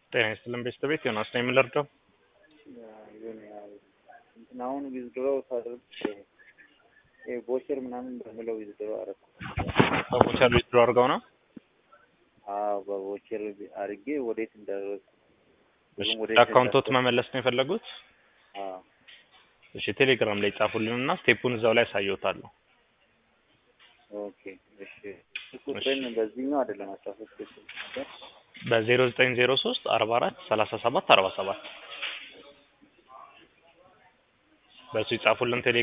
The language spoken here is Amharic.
ጤና ይስጥልን ቤተሰቤት ዮናስ ነኝ የምንረዳው እንትን አሁን ዊዝድሮ ሳደርግ ቦቸር ምናምን በሚለው ዊዝድሮ አደረኩ። በቦቸር ዊዝድሮ አድርገው ነው? አዎ በቦቸር አድርጌ ወዴት እንዳደረኩ አካውንቶት መመለስ ነው የፈለጉት? አዎ እሺ ቴሌግራም ላይ ጻፉልንና ስቴፑን እዛው ላይ አሳየውታለሁ። ኦኬ እሺ ቁጥሬን በዚህኛው አይደለም አሳፈት በ0903 44 37 47 በሱ ይጻፉልን።